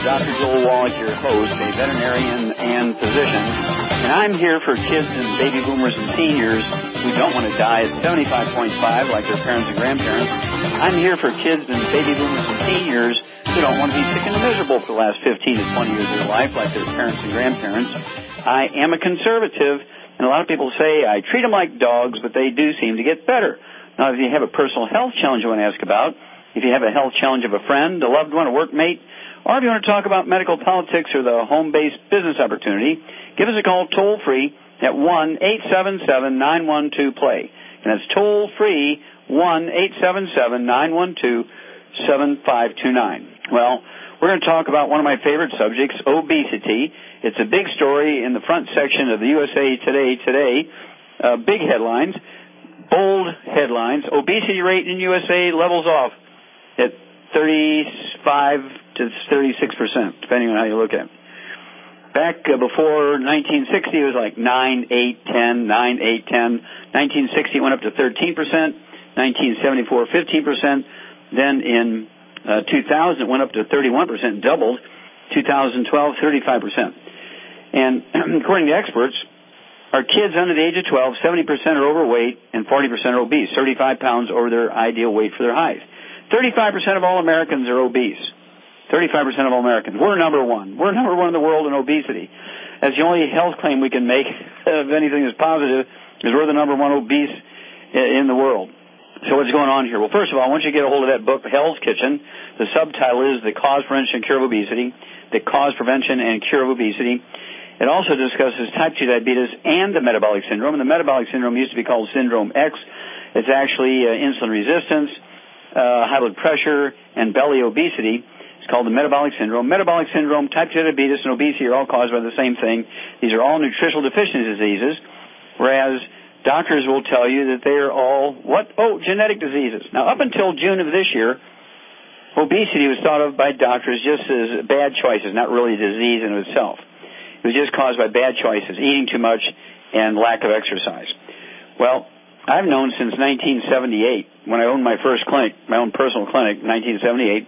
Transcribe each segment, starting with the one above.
Dr. Joel Wallach, your host, a veterinarian and physician, and I'm here for kids and baby boomers and seniors who don't want to die at 75.5 like their parents and grandparents. I'm here for kids and baby boomers and seniors who don't want to be sick and miserable for the last 15 to 20 years of their life like their parents and grandparents. I am a conservative, and a lot of people say I treat them like dogs, but they do seem to get better. Now, if you have a personal health challenge you want to ask about, if you have a health challenge of a friend, a loved one, a workmate, or if you want to talk about medical politics or the home-based business opportunity, give us a call toll-free at 1-877-912-PLAY. And that's toll-free, 1-877-912-7529. Well, we're going to talk about one of my favorite subjects, obesity. It's a big story in the front section of the USA Today. Big headlines, bold headlines. Obesity rate in USA levels off at 35 to 36%, depending on how you look at it. Back before 1960, it was like 9, 8, 10, 9, 8, 10. 1960 went up to 13%. 1974, 15%. Then in 2000, it went up to 31%, doubled. 2012, 35%. And according to experts, our kids under the age of 12, 70% are overweight and 40% are obese, 35 pounds over their ideal weight for their height. 35% of all Americans are obese. 35% of all Americans. We're number one. We're number one in the world in obesity. That's the only health claim we can make, if anything is positive, is we're the number one obese in the world. So what's going on here? Well, first of all, I want you to get a hold of that book, Hell's Kitchen. The subtitle is The Cause, Prevention, and Cure of Obesity. The Cause, Prevention, and Cure of Obesity. It also discusses type 2 diabetes and the metabolic syndrome. And the metabolic syndrome used to be called Syndrome X. It's actually insulin resistance, high blood pressure, and belly obesity. It's called the metabolic syndrome. Metabolic syndrome, type 2 diabetes, and obesity are all caused by the same thing. These are all nutritional deficiency diseases, whereas doctors will tell you that they are all, what? Oh, genetic diseases. Now, up until June of this year, obesity was thought of by doctors just as bad choices, not really a disease in itself. It was just caused by bad choices, eating too much and lack of exercise. Well, I've known since 1978, when I owned my first clinic, my own personal clinic, 1978,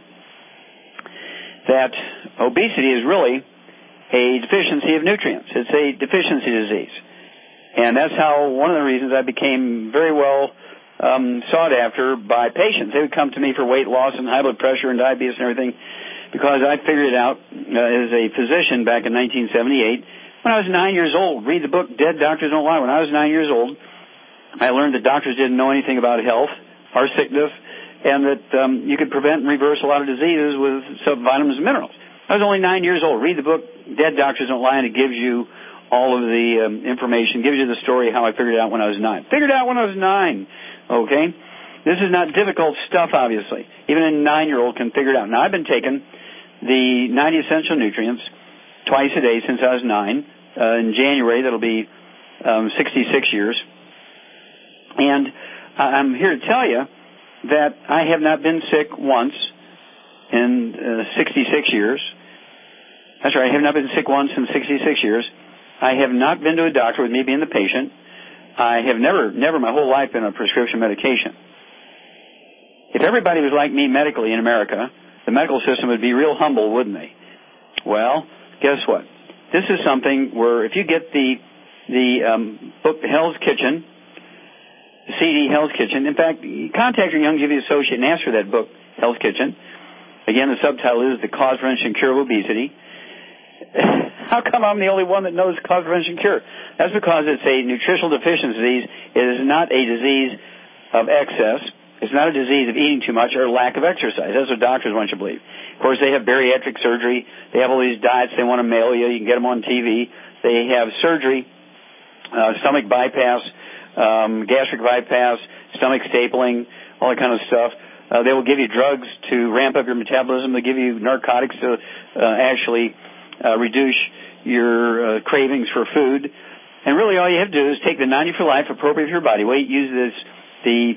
that obesity is really a deficiency of nutrients. It's a deficiency disease. And that's how one of the reasons I became very well sought after by patients. They would come to me for weight loss and high blood pressure and diabetes and everything because I figured it out as a physician back in 1978. When I was 9 years old, read the book Dead Doctors Don't Lie. When I was 9 years old, I learned that doctors didn't know anything about health or sickness, and that you could prevent and reverse a lot of diseases with some vitamins and minerals. I was only 9 years old. Read the book, Dead Doctors Don't Lie, and it gives you all of the information, gives you the story how I figured it out when I was 9. Figured it out when I was 9, okay? This is not difficult stuff, obviously. Even a 9-year-old can figure it out. Now, I've been taking the 90 essential nutrients twice a day since I was 9. In January, that'll be 66 years. And I'm here to tell you that I have not been sick once in 66 years. That's right, I have not been sick once in 66 years. I have not been to a doctor with me being the patient. I have never my whole life been on prescription medication. If everybody was like me medically in America, the medical system would be real humble, wouldn't they? Well, guess what? This is something where if you get the book Hell's Kitchen, CD Hell's Kitchen. In fact, contact your Youngevity associate and ask for that book, Hell's Kitchen. Again, the subtitle is The Cause, Prevention, and Cure of Obesity. How come I'm the only one that knows cause, prevention, cure? That's because it's a nutritional deficiency disease. It is not a disease of excess. It's not a disease of eating too much or lack of exercise. That's what doctors want you to believe. Of course, they have bariatric surgery. They have all these diets they want to mail you. You can get them on TV. They have surgery, stomach bypass, gastric bypass, stomach stapling, all that kind of stuff. They will give you drugs to ramp up your metabolism. They give you narcotics to actually reduce your cravings for food. And really all you have to do is take the 90 for life, appropriate for your body weight, use the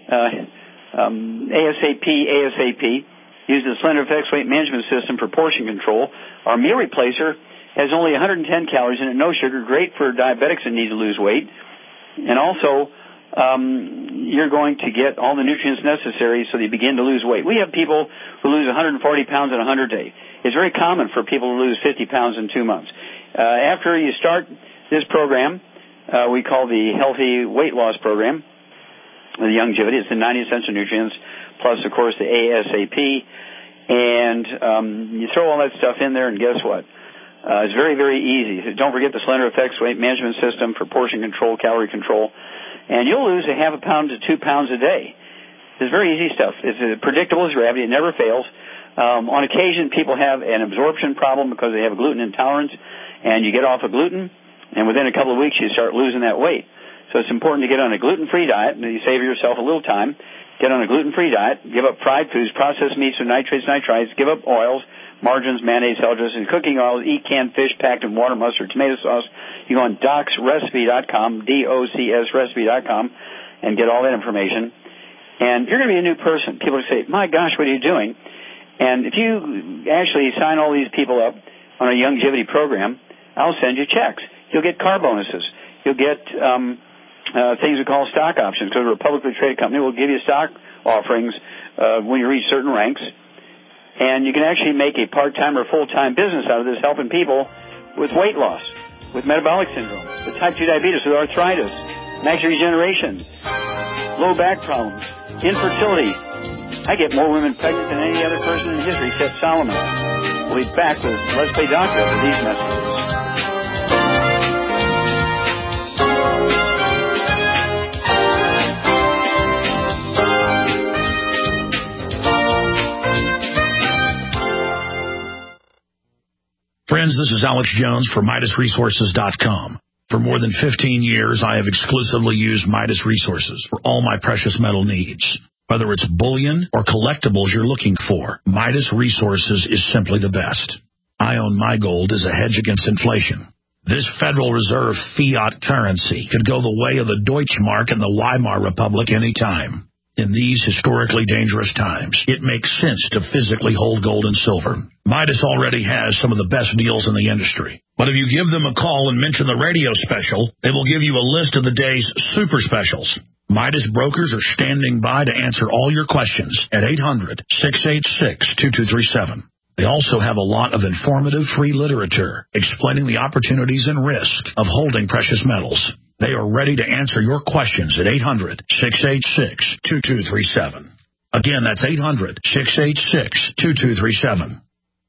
ASAP, use the Slender Effects Weight Management System for portion control. Our meal replacer has only 110 calories in it, no sugar, great for diabetics that need to lose weight. And also, you're going to get all the nutrients necessary so that you begin to lose weight. We have people who lose 140 pounds in 100 days. It's very common for people to lose 50 pounds in 2 months. After you start this program, we call the Healthy Weight Loss Program, the Youngevity. It's the 90 essential nutrients, plus, of course, the ASAP. And you throw all that stuff in there, and guess what? It's very, very easy. Don't forget the Slender Effects weight management system for portion control, calorie control. And you'll lose a half a pound to 2 pounds a day. It's very easy stuff. It's as predictable as gravity. It never fails. On occasion, people have an absorption problem because they have a gluten intolerance, and you get off of gluten, and within a couple of weeks, you start losing that weight. So it's important to get on a gluten-free diet, and you save yourself a little time. Get on a gluten-free diet, give up fried foods, processed meats with nitrates, nitrites, give up oils, margarines, mayonnaise, hydrogen, cooking oils, eat canned fish packed in water, mustard, tomato sauce. You go on docsrecipe.com, D-O-C-S recipe.com, and get all that information. And you're going to be a new person. People say, my gosh, what are you doing? And if you actually sign all these people up on a Youngevity program, I'll send you checks. You'll get car bonuses. You'll get things we call stock options, because we're a publicly traded company. We'll give you stock offerings when you reach certain ranks. And you can actually make a part-time or full-time business out of this, helping people with weight loss, with metabolic syndrome, with type 2 diabetes, with arthritis, macular degeneration, low back problems, infertility. I get more women pregnant than any other person in history except Solomon. We'll be back with Let's Play Doctor after these messages. Friends, this is Alex Jones for MidasResources.com. For more than 15 years, I have exclusively used Midas Resources for all my precious metal needs. Whether it's bullion or collectibles you're looking for, Midas Resources is simply the best. I own my gold as a hedge against inflation. This Federal Reserve fiat currency could go the way of the Deutschmark and the Weimar Republic any time. In these historically dangerous times, it makes sense to physically hold gold and silver. Midas already has some of the best deals in the industry. But if you give them a call and mention the radio special, they will give you a list of the day's super specials. Midas brokers are standing by to answer all your questions at 800-686-2237. They also have a lot of informative free literature explaining the opportunities and risk of holding precious metals. They are ready to answer your questions at 800-686-2237. Again, that's 800-686-2237.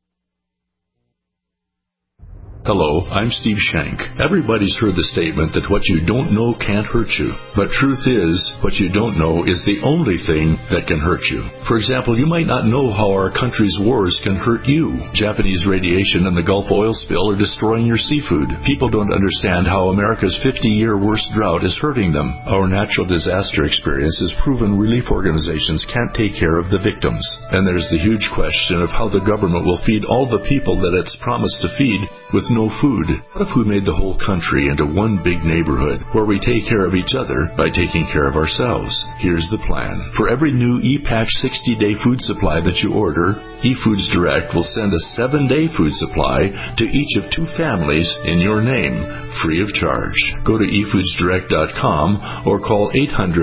Hello, I'm Steve Shank. Everybody's heard the statement that what you don't know can't hurt you. But truth is, what you don't know is the only thing that can hurt you. For example, you might not know how our country's wars can hurt you. Japanese radiation and the Gulf oil spill are destroying your seafood. People don't understand how America's 50-year worst drought is hurting them. Our natural disaster experience has proven relief organizations can't take care of the victims. And there's the huge question of how the government will feed all the people that it's promised to feed with no food. What if we made the whole country into one big neighborhood where we take care of each other by taking care of ourselves? Here's the plan. For every new ePatch 60-day food supply that you order, eFoods Direct will send a 7-day food supply to each of 2 families in your name, free of charge. Go to eFoodsDirect.com or call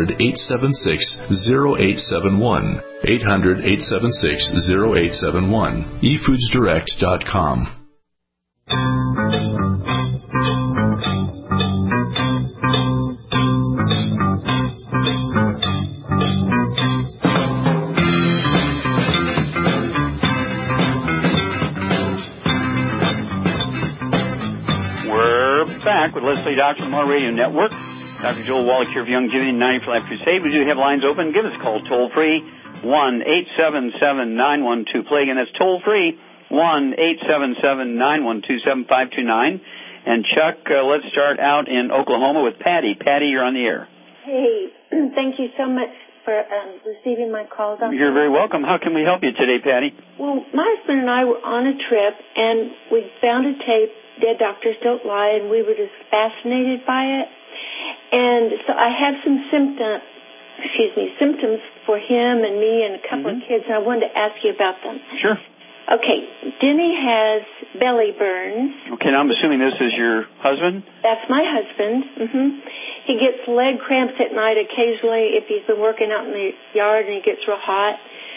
800-876-0871. 800-876-0871. eFoodsDirect.com. We're back with Leslie Doctor from our radio network. Dr. Joel Wallach here for Youngevity 90 for Life Crusade. We do have lines open. Give us a call toll free, 1-877-912-PLAY. Again, that's toll free, 1-877-912-7529. And Chuck, let's start out in Oklahoma with Patty. Patty, you're on the air. Hey, thank you so much for receiving my call, Dr. You're very welcome. How can we help you today, Patty? Well, my husband and I were on a trip, and we found a tape, Dead Doctors Don't Lie, and we were just fascinated by it. And so I have some symptoms for him and me and a couple of kids, and I wanted to ask you about them. Sure. Okay, Denny has belly burns. Okay, now I'm assuming this is your husband? That's my husband. He gets leg cramps at night occasionally if he's been working out in the yard and he gets real hot.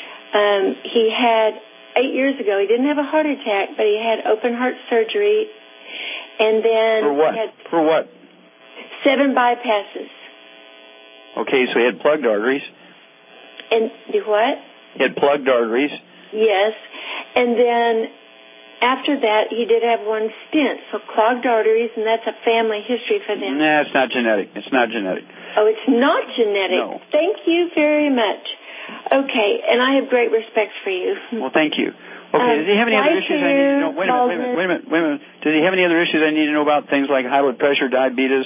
He had, 8 years ago, he didn't have a heart attack, but he had open heart surgery. And then For what? He had For what? 7 bypasses. Okay, so he had plugged arteries. And do what? He had plugged arteries. Yes. And then after that, he did have 1 stent, so clogged arteries, and that's a family history for them. Nah, it's not genetic. It's not genetic. Oh, it's not genetic. No. Thank you very much. Okay, and I have great respect for you. Well, thank you. Okay, does he have any other issues I need to know? Wait a minute. Does he have any other issues I need to know about? Things like high blood pressure, diabetes?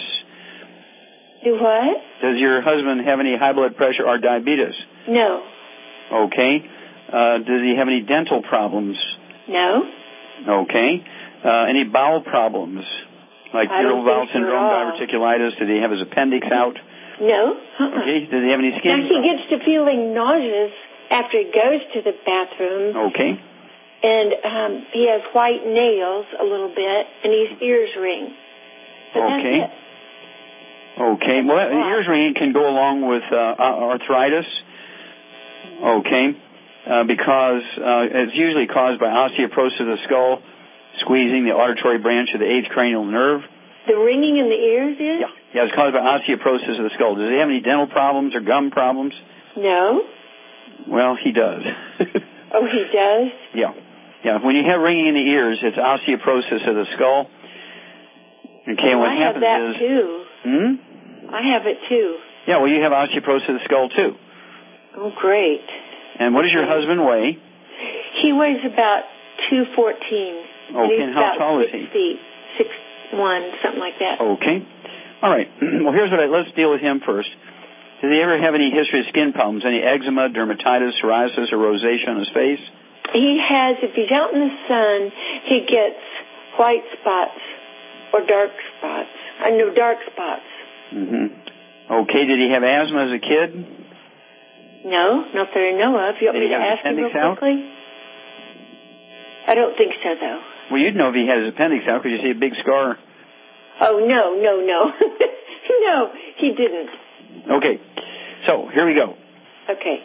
Do what? Does your husband have any high blood pressure or diabetes? No. Okay. Does he have any dental problems? No. Okay. Any bowel problems? Like irritable bowel syndrome, diverticulitis? Did he have his appendix out? No. Okay. Does he have any skin Now, he gets to feeling nauseous after he goes to the bathroom. Okay. And he has white nails a little bit, and his ears ring. But okay. That's it. Okay. Well, ears ringing can go along with arthritis. Okay. Because it's usually caused by osteoporosis of the skull, squeezing the auditory branch of the 8th cranial nerve. The ringing in the ears is? Yeah. Yeah, it's caused by osteoporosis of the skull. Does he have any dental problems or gum problems? No. Well, he does. Oh, he does? Yeah. Yeah, when you have ringing in the ears, it's osteoporosis of the skull. Okay, what happens is... I have that, too. I have it, too. Yeah, well, you have osteoporosis of the skull, too. Oh, great. And what does your husband weigh? He weighs about 214. Okay, and how tall is he? 6 feet, 6'1", something like that. Okay. All right. Well, let's deal with him first. Does he ever have any history of skin problems? Any eczema, dermatitis, psoriasis, or rosacea on his face? He has, if he's out in the sun, he gets white spots or dark spots. Dark spots. Okay, did he have asthma as a kid? No, not that I know of. You want me to ask him real quickly? I don't think so, though. Well, you'd know if he had his appendix out because you see a big scar. Oh, no. No, he didn't. Okay, so here we go. Okay.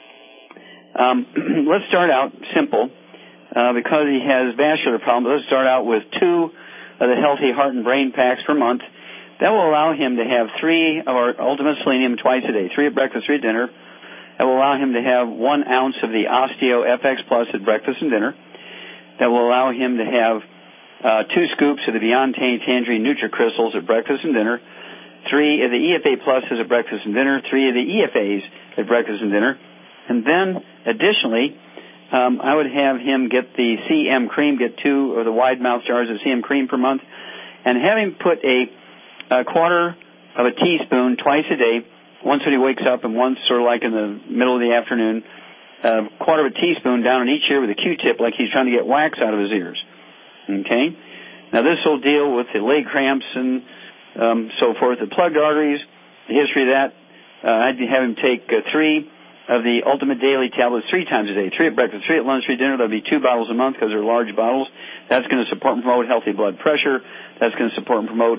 Let's start out simple. Because he has vascular problems, let's start out with 2 of the healthy heart and brain packs per month. That will allow him to have 3 of our Ultimate Selenium twice a day, 3 at breakfast, 3 at dinner. That will allow him to have 1 ounce of the Osteo FX Plus at breakfast and dinner. That will allow him to have 2 scoops of the Beyond Tangerine NutriCrystals at breakfast and dinner, 3 of the EFA Pluses at breakfast and dinner, 3 of the EFAs at breakfast and dinner. And then, additionally, I would have him get the CM Cream, get 2 of the wide mouth jars of CM Cream per month, and have him put a quarter of a teaspoon twice a day, once when he wakes up and once sort of like in the middle of the afternoon, a quarter of a teaspoon down in each ear with a Q-tip like he's trying to get wax out of his ears. Okay? Now this will deal with the leg cramps and so forth, the plugged arteries, the history of that. I'd have him take 3 of the Ultimate Daily tablets 3 times a day, 3 at breakfast, 3 at lunch, 3 at dinner. That'll be 2 bottles a month because they're large bottles. That's going to support and promote healthy blood pressure. That's going to support and promote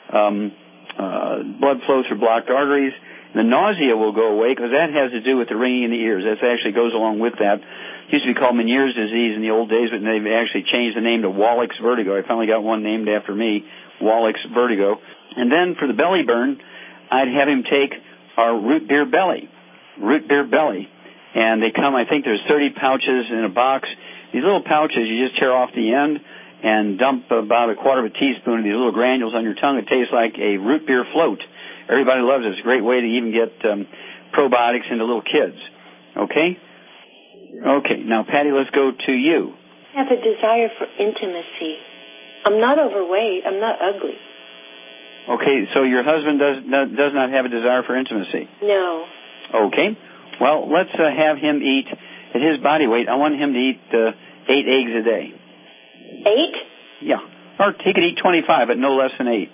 blood flow through blocked arteries. The nausea will go away because that has to do with the ringing in the ears. That actually goes along with that. It used to be called Meniere's disease in the old days, but they've actually changed the name to Wallach's vertigo. I finally got one named after me, Wallach's vertigo. And then for the belly burn, I'd have him take our Root Beer Belly. And they come, I think there's 30 pouches in a box. These little pouches, you just tear off the end and dump about a quarter of a teaspoon of these little granules on your tongue. It tastes like a root beer float. Everybody loves it. It's a great way to even get probiotics into little kids. Okay? Okay. Now, Patty, let's go to you. I have a desire for intimacy. I'm not overweight. I'm not ugly. Okay, so your husband does not have a desire for intimacy? No. Okay. Well, let's have him eat at his body weight. I want him to eat 8 eggs a day. 8? Yeah. Or he could eat 25, but no less than 8.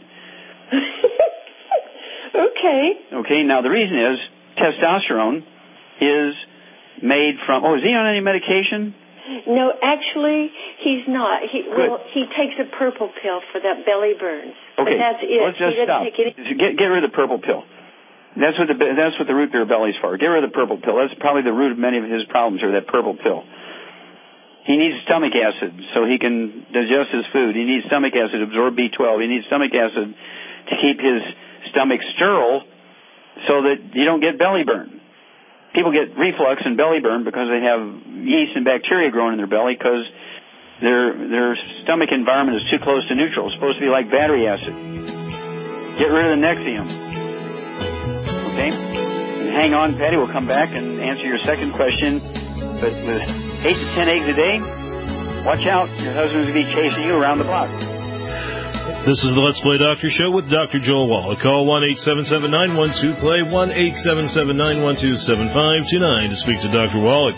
Okay. Okay, now the reason is testosterone is made from... Oh, is he on any medication? No, actually, he's not. He takes a purple pill for that belly burns. Okay, but that's it. Let's just stop. Get rid of the purple pill. That's what the root beer belly's for. Get rid of the purple pill. That's probably the root of many of his problems, are that purple pill. He needs stomach acid so he can digest his food. He needs stomach acid to absorb B12. He needs stomach acid to keep his stomach sterile so that you don't get belly burn. People get reflux and belly burn because they have yeast and bacteria growing in their belly because their stomach environment is too close to neutral. It's supposed to be like battery acid. Get rid of the Nexium. Okay? And hang on, Patty. We'll come back and answer your second question. But with 8 to 10 eggs a day, watch out. Your husband's going to be chasing you around the block. This is the Let's Play Doctor Show with Dr. Joel Wallach. Call 1-877-912-PLAY, 1-877-912-7529 to speak to Dr. Wallach.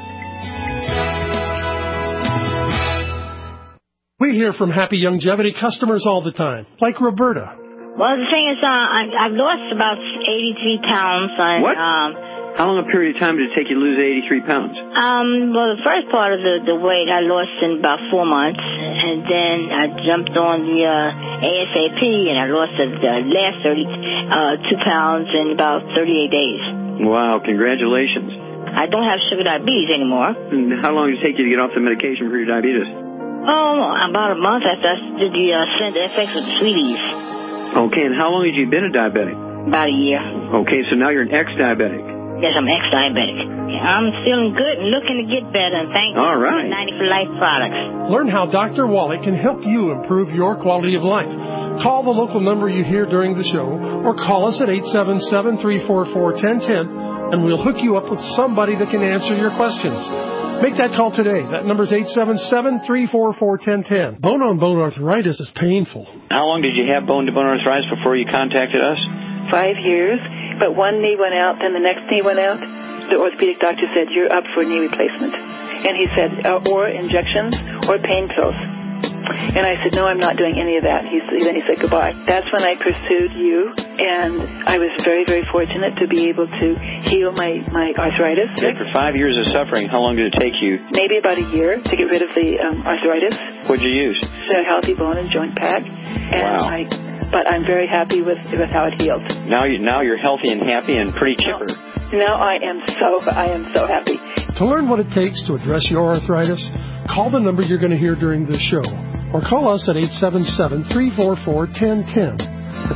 We hear from Happy Longevity customers all the time, like Roberta. Well, the thing is, I've lost about 83 pounds. What? How long a period of time did it take you to lose 83 pounds? Well, the first part of the weight I lost in about 4 months, and then I jumped on the ASAP, and I lost the last 2 pounds in about 38 days. Wow, congratulations. I don't have sugar diabetes anymore. And how long did it take you to get off the medication for your diabetes? Oh, about a month after I did the effects of the sweeties. Okay, and how long had you been a diabetic? About a year. Okay, so now you're an ex-diabetic. Yes, I'm ex-diabetic. I'm feeling good and looking to get better, and thank you for 90 for Life products. Learn how Dr. Wallach can help you improve your quality of life. Call the local number you hear during the show, or call us at 877-344-1010, and we'll hook you up with somebody that can answer your questions. Make that call today. That number is 877-344-1010. Bone-on-bone arthritis is painful. How long did you have bone-to-bone arthritis before you contacted us? 5 years. But one knee went out, then the next knee went out. The orthopedic doctor said, you're up for knee replacement. And he said, or injections or pain pills. And I said, no, I'm not doing any of that. Then he said goodbye. That's when I pursued you, and I was very, very fortunate to be able to heal my arthritis. After 5 years of suffering, how long did it take you? Maybe about a year to get rid of the arthritis. What did you use? The Healthy Bone and Joint Pack. And wow. But I'm very happy with how it healed. Now you're healthy and happy and pretty chipper. Now I am so happy. To learn what it takes to address your arthritis, call the number you're going to hear during this show, or call us at 877-344-1010. That's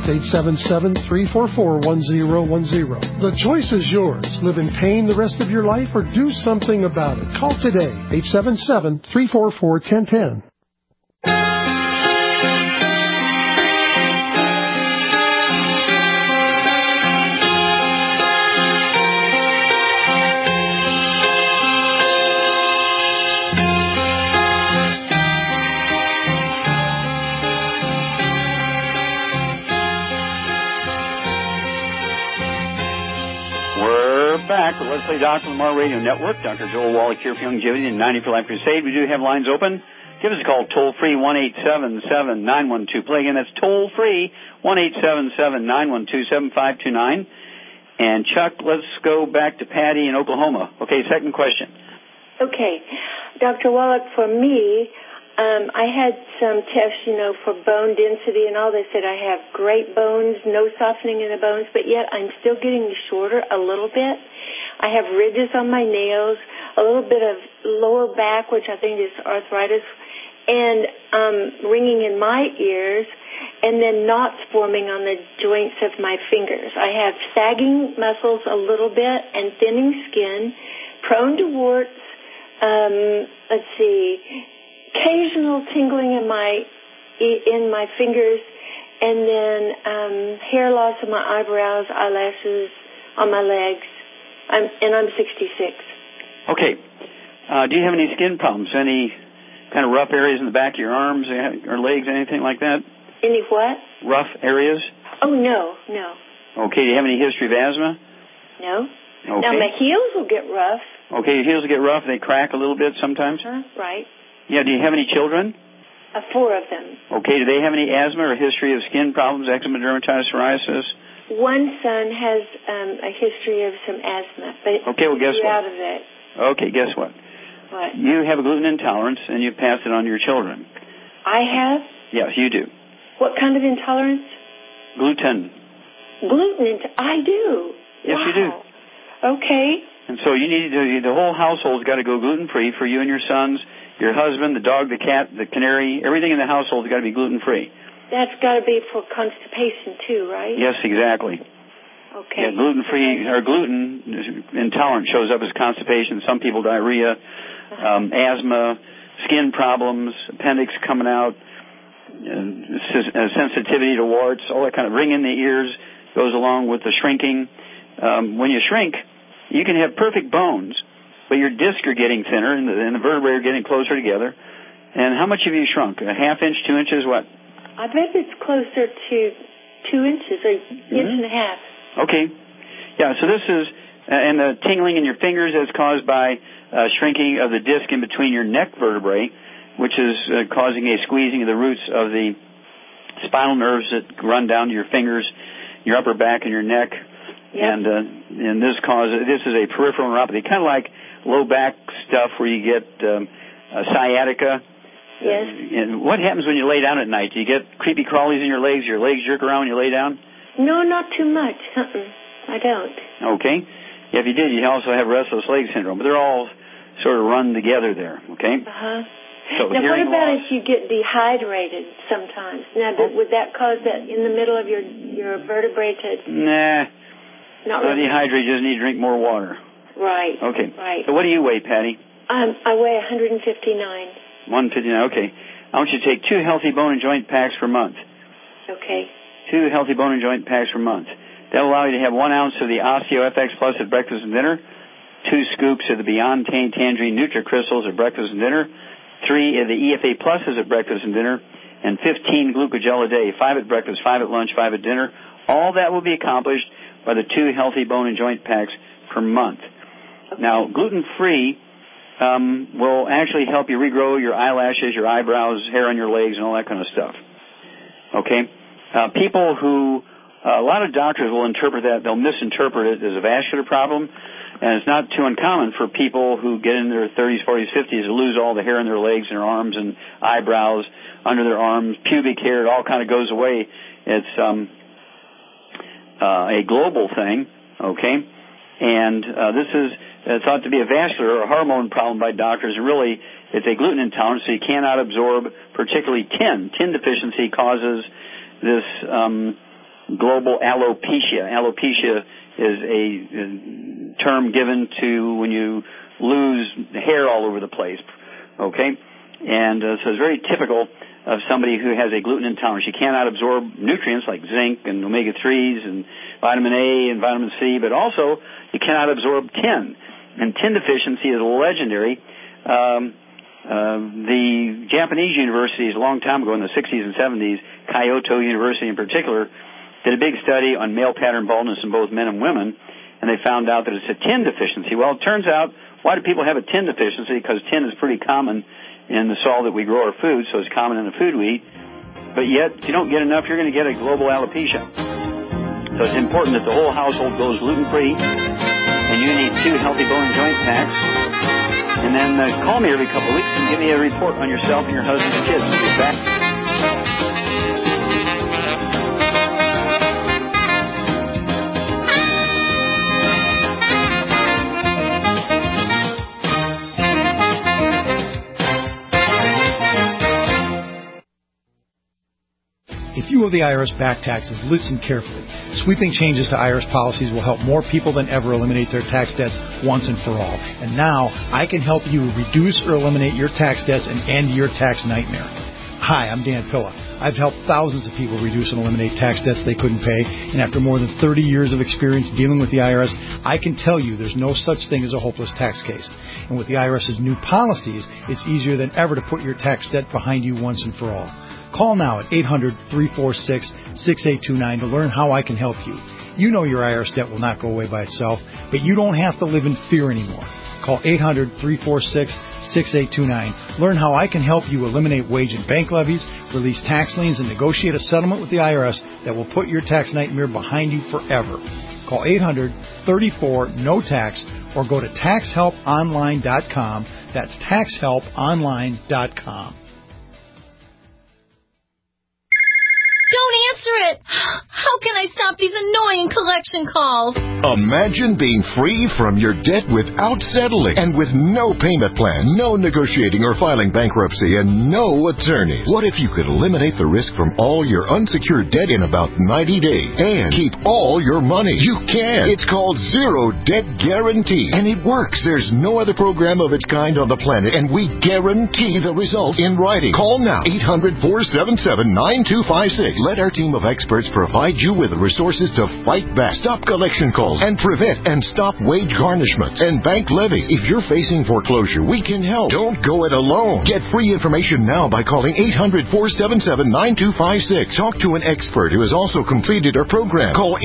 877-344-1010. The choice is yours. Live in pain the rest of your life or do something about it. Call today, 877-344-1010. Back with Let's Play Doctor Lamar Radio Network. Dr. Joel Wallach here for Longevity and 90 for Life Crusade. We do have lines open. Give us a call toll-free, 1-877-912-PLAY. Again, that's toll-free, 1-877-912-7529. And Chuck, let's go back to Patty in Oklahoma. Okay, second question. Okay. Dr. Wallach, for me, I had some tests, for bone density and all. They said I have great bones, no softening in the bones, but yet I'm still getting shorter a little bit. I have ridges on my nails, a little bit of lower back, which I think is arthritis, and ringing in my ears, and then knots forming on the joints of my fingers. I have sagging muscles a little bit and thinning skin, prone to warts, occasional tingling in my fingers, and then hair loss on my eyebrows, eyelashes, on my legs. I'm 66. Okay. Do you have any skin problems? Any kind of rough areas in the back of your arms or legs, anything like that? Any what? Rough areas? Oh, no. Okay. Do you have any history of asthma? No. Okay. Now, my heels will get rough. Okay, your heels will get rough. They crack a little bit sometimes? Right. Yeah, do you have any children? 4 of them. Okay, do they have any asthma or history of skin problems, eczema, dermatitis, psoriasis? One son has a history of some asthma, but okay, well, guess what? out of it. Okay, guess what? What? You have a gluten intolerance, and you pass it on to your children. I have? Yes, you do. What kind of intolerance? Gluten. I do. Yes, wow. you do. Okay. And so you need to, the whole household's got to go gluten-free for you and your sons, your husband, the dog, the cat, the canary. Everything in the household's got to be gluten-free. That's got to be for constipation, too, right? Yes, exactly. Okay. Yeah, gluten-free or gluten intolerance shows up as constipation. Some people diarrhea, asthma, skin problems, appendix coming out, sensitivity to warts, all that kind of ring in the ears goes along with the shrinking. When you shrink, you can have perfect bones, but your discs are getting thinner and the vertebrae are getting closer together. And how much have you shrunk? A half inch, 2 inches, what? I bet it's closer to 2 inches, or inch and a half. Okay. Yeah, so this is, and the tingling in your fingers is caused by shrinking of the disc in between your neck vertebrae, which is causing a squeezing of the roots of the spinal nerves that run down to your fingers, your upper back, and your neck. Yep. And this is a peripheral neuropathy, kind of like low back stuff where you get sciatica. Yes. And what happens when you lay down at night? Do you get creepy crawlies in your legs jerk around when you lay down? No, not too much. I don't. Okay. Yeah, if you did, you also have restless leg syndrome. But they're all sort of run together there, okay? Uh-huh. So now, what about if you get dehydrated sometimes? Now, would that cause that in the middle of your vertebrae to... Nah. Not really. Dehydrated, you just need to drink more water. Right. Okay. Right. So what do you weigh, Patty? I weigh 159. 159, okay. I want you to take 2 healthy bone and joint packs per month. Okay. 2 healthy bone and joint packs per month. That'll allow you to have 1 ounce of the OsteoFX Plus at breakfast and dinner, 2 scoops of the Beyond Tangerine NutriCrystals at breakfast and dinner, 3 of the EFA Pluses at breakfast and dinner, and 15 Glucogel a day, 5 at breakfast, 5 at lunch, 5 at dinner. All that will be accomplished by the 2 healthy bone and joint packs per month. Okay. Now, gluten-free will actually help you regrow your eyelashes, your eyebrows, hair on your legs, and all that kind of stuff. Okay? People who, a lot of doctors will interpret that, they'll misinterpret it as a vascular problem, and it's not too uncommon for people who get in their 30s, 40s, 50s to lose all the hair on their legs and their arms and eyebrows under their arms, pubic hair, it all kind of goes away. It's a global thing, okay? And this is thought to be a vascular or hormone problem by doctors, and really it's a gluten intolerance, so you cannot absorb particularly tin. Tin deficiency causes this global alopecia. Alopecia is a term given to when you lose hair all over the place, okay? And so it's very typical of somebody who has a gluten intolerance. You cannot absorb nutrients like zinc and omega-3s and vitamin A and vitamin C, but also you cannot absorb tin. And tin deficiency is legendary. The Japanese universities a long time ago in the 60s and 70s, Kyoto University in particular, did a big study on male pattern baldness in both men and women, and they found out that it's a tin deficiency. Well, it turns out, why do people have a tin deficiency? Because tin is pretty common in the soil that we grow our food, so it's common in the food we eat. But yet, if you don't get enough, you're going to get a global alopecia. So it's important that the whole household goes gluten-free, and you need 2 healthy bone and joint packs. And then call me every couple of weeks and give me a report on yourself and your husband and kids. You're back. If you owe the IRS back taxes, listen carefully. Sweeping changes to IRS policies will help more people than ever eliminate their tax debts once and for all. And now, I can help you reduce or eliminate your tax debts and end your tax nightmare. Hi, I'm Dan Pilla. I've helped thousands of people reduce and eliminate tax debts they couldn't pay, and after more than 30 years of experience dealing with the IRS, I can tell you there's no such thing as a hopeless tax case. And with the IRS's new policies, it's easier than ever to put your tax debt behind you once and for all. Call now at 800-346-6829 to learn how I can help you. You know your IRS debt will not go away by itself, but you don't have to live in fear anymore. Call 800-346-6829. Learn how I can help you eliminate wage and bank levies, release tax liens, and negotiate a settlement with the IRS that will put your tax nightmare behind you forever. Call 800-34-NO-TAX or go to taxhelponline.com. That's taxhelponline.com. Don't answer it! How can I stop these annoying collection calls? Imagine being free from your debt without settling and with no payment plan, no negotiating or filing bankruptcy, and no attorneys. What if you could eliminate the risk from all your unsecured debt in about 90 days and keep all your money? You can. It's called Zero Debt Guarantee, and it works. There's no other program of its kind on the planet, and we guarantee the results in writing. Call now, 800-477-9256. Let our team of experts provide you with the resources to fight back, stop collection calls, and prevent and stop wage garnishments and bank levies. If you're facing foreclosure, we can help. Don't go it alone. Get free information now by calling 800-477-9256. Talk to an expert who has also completed our program. Call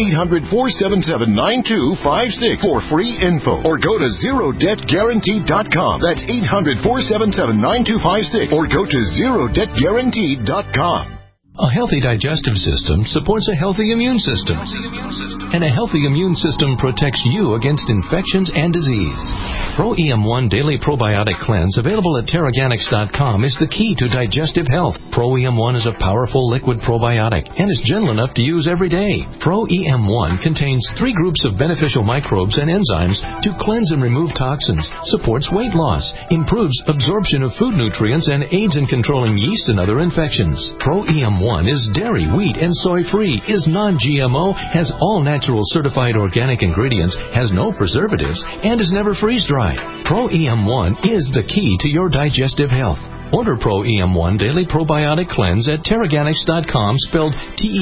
800-477-9256 for free info or go to ZeroDebtGuarantee.com. That's 800-477-9256 or go to ZeroDebtGuarantee.com. A healthy digestive system supports a healthy immune system. And a healthy immune system protects you against infections and disease. Pro-EM1 Daily Probiotic Cleanse, available at Teraganix.com, is the key to digestive health. Pro-EM1 is a powerful liquid probiotic and is gentle enough to use every day. Pro-EM1 contains 3 groups of beneficial microbes and enzymes to cleanse and remove toxins, supports weight loss, improves absorption of food nutrients, and aids in controlling yeast and other infections. Pro-EM1 is dairy, wheat, and soy-free, is non-GMO, has all natural certified organic ingredients, has no preservatives, and is never freeze-dried. Pro-EM1 is the key to your digestive health. Order Pro-EM1 Daily Probiotic Cleanse at Teraganix.com, spelled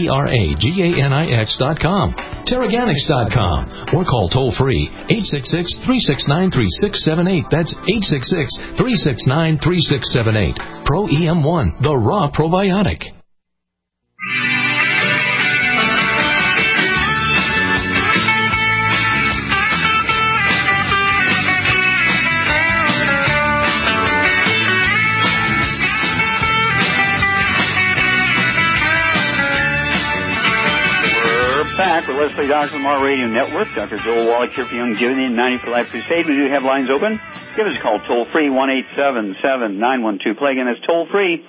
Teraganix.com. Teraganix.com. Or call toll-free 866-369-3678. That's 866-369-3678. Pro-EM1, the raw probiotic. Back with Leslie Dr. Lamar Radio Network. Dr. Joel Wallach here for Longevity and 90 for Life Crusade. We do have lines open. Give us a call toll-free, 1-877-912-PLAY. Again, that's toll-free,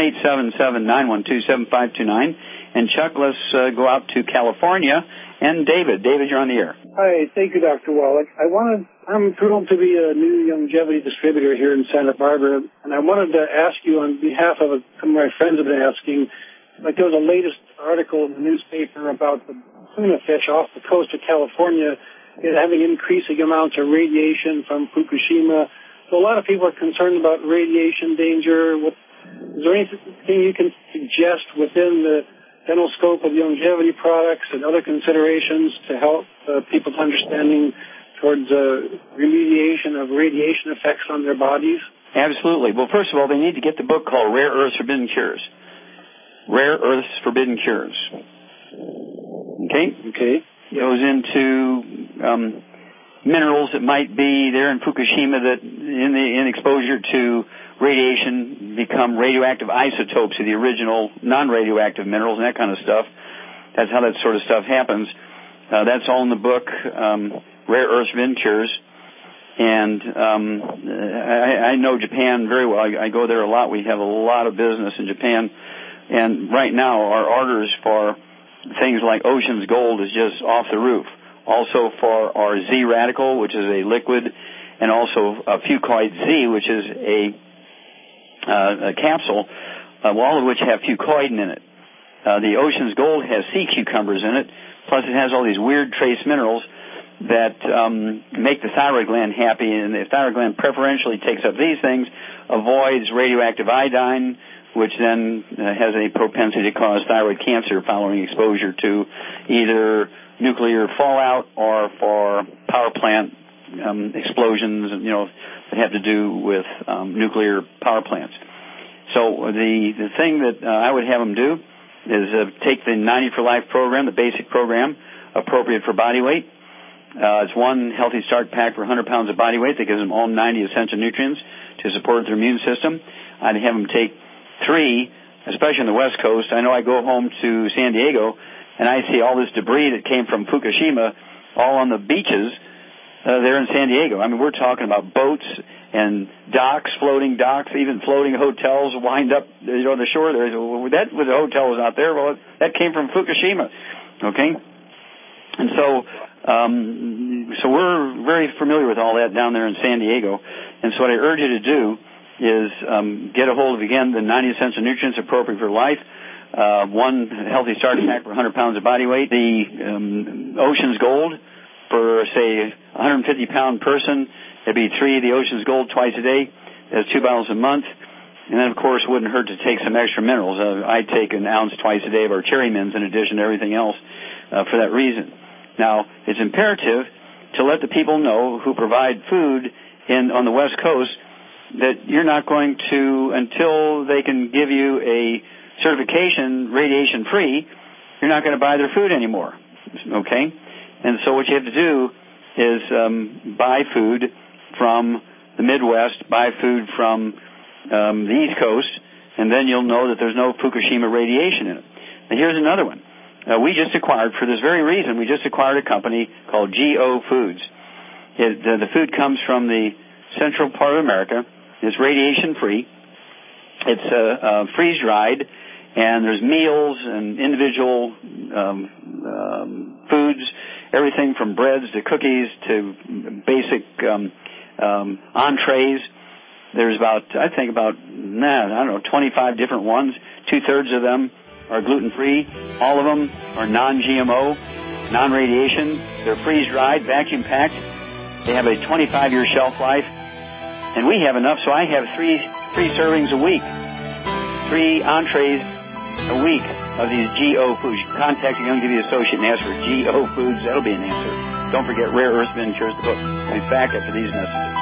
1-877-912-7529. And Chuck, let's go out to California. And David. David, you're on the air. Hi, thank you, Dr. Wallach. I'm thrilled to be a new longevity distributor here in Santa Barbara, and I wanted to ask you on behalf of some of my friends have been asking, like there was a latest article in the newspaper about the tuna fish off the coast of California having increasing amounts of radiation from Fukushima. So a lot of people are concerned about radiation danger. Is there anything you can suggest within the dental scope of longevity products and other considerations to help people's understanding towards remediation of radiation effects on their bodies? Absolutely. Well, first of all, they need to get the book called Rare Earths Forbidden Cures. Rare Earths Forbidden Cures. Okay? It goes into minerals that might be there in Fukushima that in exposure to radiation become radioactive isotopes of the original non-radioactive minerals and that kind of stuff. That's how that sort of stuff happens. That's all in the book, Rare Earths Forbidden Cures. And I know Japan very well. I go there a lot. We have a lot of business in Japan. And right now our orders for things like Ocean's Gold is just off the roof. Also for our Z-Radical, which is a liquid, and also Fucoid Z, which is a capsule, all of which have fucoidin in it. The Ocean's Gold has sea cucumbers in it, plus it has all these weird trace minerals that make the thyroid gland happy, and the thyroid gland preferentially takes up these things, avoids radioactive iodine, which then has a propensity to cause thyroid cancer following exposure to either nuclear fallout or for power plant explosions, that have to do with nuclear power plants. So the thing that I would have them do is take the 90 for Life program, the basic program, appropriate for body weight. It's one healthy start pack for 100 pounds of body weight that gives them all 90 essential nutrients to support their immune system. I'd have them take 3, especially on the West Coast. I know I go home to San Diego and I see all this debris that came from Fukushima all on the beaches there in San Diego. I mean, we're talking about boats and docks, floating docks, even floating hotels wind up on the shore there. That was the hotel was out there. Well, that came from Fukushima, okay? And so we're very familiar with all that down there in San Diego. And so what I urge you to do is get a hold of, again, the 90 Essential Nutrients Appropriate for Life, one healthy starter pack for 100 pounds of body weight, the Ocean's Gold for, say, a 150-pound person. It'd be 3 of the Ocean's Gold twice a day. That's 2 bottles a month. And then, of course, it wouldn't hurt to take some extra minerals. I take an ounce twice a day of our cherry mints in addition to everything else for that reason. Now, it's imperative to let the people know who provide food on the West Coast that you're not going to, until they can give you a certification radiation-free, you're not going to buy their food anymore, okay? And so what you have to do is buy food from the Midwest, buy food from the East Coast, and then you'll know that there's no Fukushima radiation in it. Now, here's another one. We just acquired, for this very reason, we just acquired a company called GO Foods. The food comes from the central part of America. It's radiation-free. It's freeze-dried, and there's meals and individual foods, everything from breads to cookies to basic entrees. There's about 25 different ones. 2/3 of them are gluten-free. All of them are non-GMO, non-radiation. They're freeze-dried, vacuum-packed. They have a 25-year shelf life. And we have enough, so I have 3 servings a week, 3 entrees a week of these GO foods. You can contact your Young Divvy associate and ask for GO Foods. That'll be an answer. Don't forget Rare Earth Ventures, the book. We'll be back after these messages.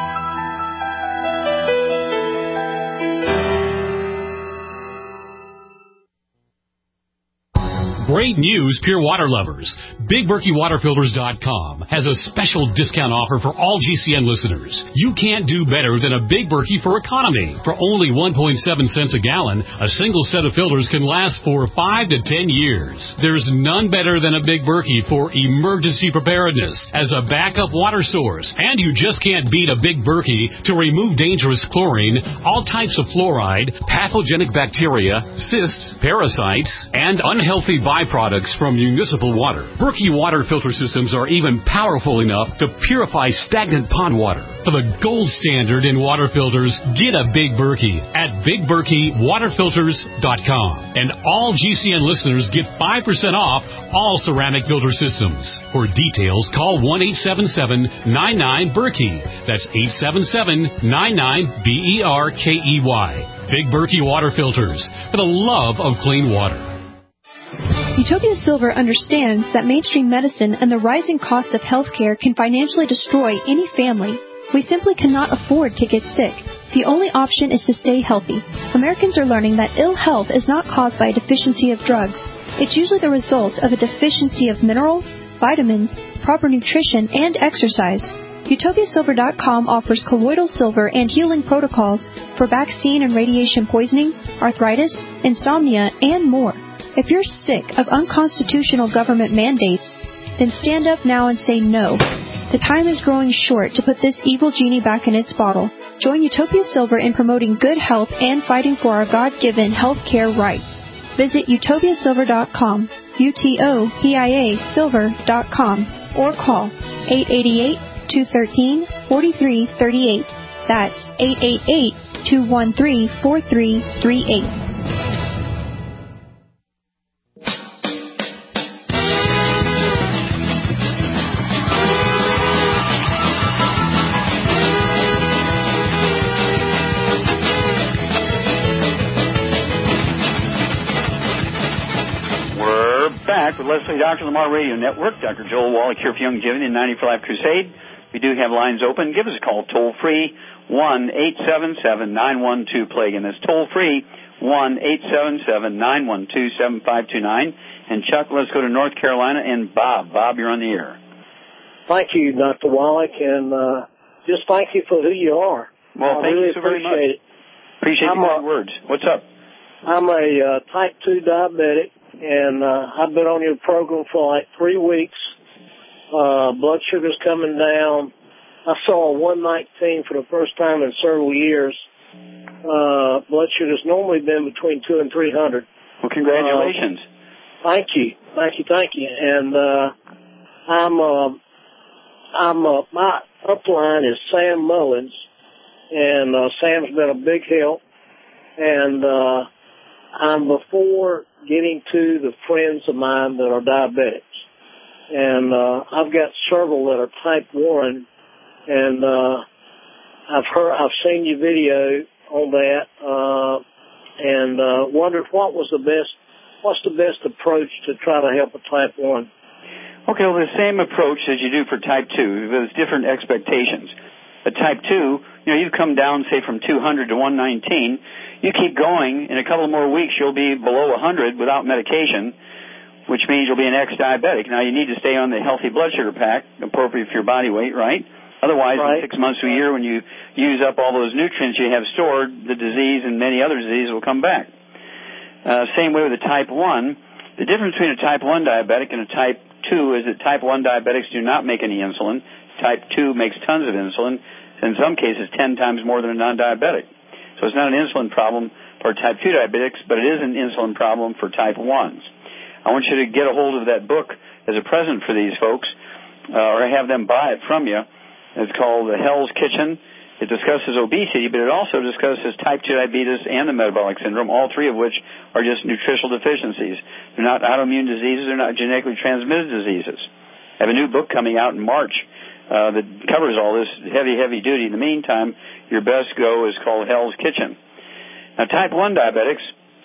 Great news, pure water lovers. BigBerkeyWaterFilters.com has a special discount offer for all GCN listeners. You can't do better than a Big Berkey for economy. For only 1.7 cents a gallon, a single set of filters can last for 5 to 10 years. There's none better than a Big Berkey for emergency preparedness as a backup water source. And you just can't beat a Big Berkey to remove dangerous chlorine, all types of fluoride, pathogenic bacteria, cysts, parasites, and unhealthy byproducts from municipal water. Berkey water filter systems are even powerful enough to purify stagnant pond water. For the gold standard in water filters, get a Big Berkey at BigBerkeyWaterFilters.com. And all GCN listeners get 5% off all ceramic filter systems. For details, call 1-877-99-BERKEY. That's 877-99-BERKEY. Big Berkey Water Filters, for the love of clean water. Utopia Silver understands that mainstream medicine and the rising cost of healthcare can financially destroy any family. We simply cannot afford to get sick. The only option is to stay healthy. Americans are learning that ill health is not caused by a deficiency of drugs. It's usually the result of a deficiency of minerals, vitamins, proper nutrition, and exercise. UtopiaSilver.com offers colloidal silver and healing protocols for vaccine and radiation poisoning, arthritis, insomnia, and more. If you're sick of unconstitutional government mandates, then stand up now and say no. The time is growing short to put this evil genie back in its bottle. Join Utopia Silver in promoting good health and fighting for our God-given health care rights. Visit UtopiaSilver.com, UTOPIASilver.com, or call 888-213-4338. That's 888-213-4338. With Leslie, Dr. Lamar Radio Network, Dr. Joel Wallach here for Young Jimmy and 90 for Life Crusade. We do have lines open. Give us a call, toll-free, 1-877-912-PLAY. Again, that's toll-free, 1-877-912-7529. And Chuck, let's go to North Carolina. And Bob. Bob, you're on the air. Thank you, Dr. Wallach, and just thank you for who you are. Well, thank you so very much. Appreciate the kind words. What's up? I'm a type 2 diabetic. And I've been on your program for like 3 weeks, Blood sugar's coming down. I saw 119 for the first time in several years. Blood sugar's normally been between 200 and 300. Well, congratulations. Thank you. And my upline is Sam Mullins, and Sam's been a big help. And I'm before getting to the friends of mine that are diabetics. And I've got several that are type 1, and I've seen your video on that, and wondered what's the best approach to try to help a type 1? Okay, well, the same approach as you do for type 2, there's different expectations. A type 2, you've come down, say, from 200 to 119. You keep going, in a couple more weeks, you'll be below 100 without medication, which means you'll be an ex-diabetic. Now, you need to stay on the healthy blood sugar pack, appropriate for your body weight, right? Otherwise, in 6 months to a year, when you use up all those nutrients you have stored, the disease and many other diseases will come back. Same way with a type 1. The difference between a type 1 diabetic and a type 2 is that type 1 diabetics do not make any insulin. Type 2 makes tons of insulin, in some cases 10 times more than a non-diabetic. So it's not an insulin problem for type 2 diabetics, but it is an insulin problem for type 1s. I want you to get a hold of that book as a present for these folks, or have them buy it from you. It's called Hell's Kitchen. It discusses obesity, but it also discusses type 2 diabetes and the metabolic syndrome, all three of which are just nutritional deficiencies. They're not autoimmune diseases. They're not genetically transmitted diseases. I have a new book coming out in March that covers all this heavy duty. In the meantime, your best go is called Hell's Kitchen. Now, type 1 diabetics,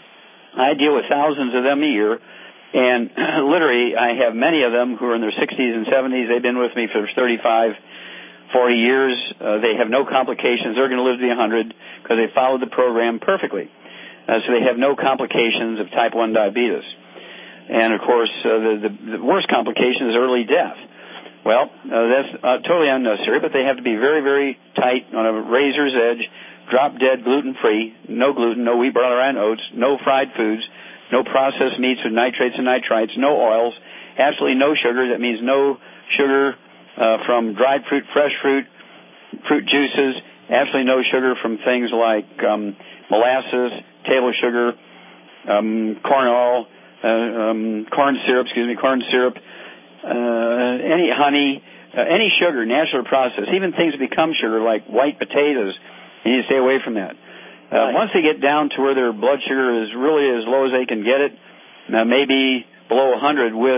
I deal with thousands of them a year, and literally I have many of them who are in their 60s and 70s. They've been with me for 35, 40 years. They have no complications. They're going to live to be 100 because they followed the program perfectly. So they have no complications of type 1 diabetes. And, of course, the worst complication is early death. Well, that's totally unnecessary, but they have to be very, very tight on a razor's edge, drop-dead, gluten-free, no gluten, no wheat, barley, rye, and oats, no fried foods, no processed meats with nitrates and nitrites, no oils, absolutely no sugar. That means no sugar from dried fruit, fresh fruit, fruit juices, absolutely no sugar from things like molasses, table sugar, corn oil, corn syrup, any honey, any sugar, natural or processed, even things that become sugar like white potatoes. You need to stay away from that. Once they get down to where their blood sugar is really as low as they can get it, maybe below 100 with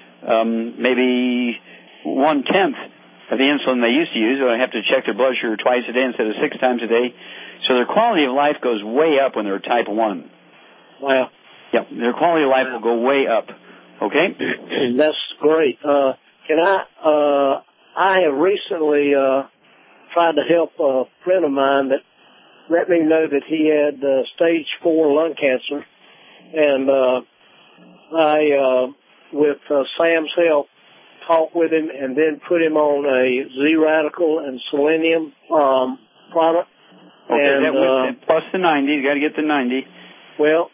maybe 1/10 of the insulin they used to use, they have to check their blood sugar twice a day instead of 6 times a day. So their quality of life goes way up when they're type 1. Wow. Yeah, their quality of life will go way up. Okay? That's great. Can I have recently tried to help a friend of mine that let me know that he had stage 4 lung cancer, and I, with Sam's help, talked with him and then put him on a Z-Radical and selenium product. Okay, and, that plus the 90. You got to get the 90. Well,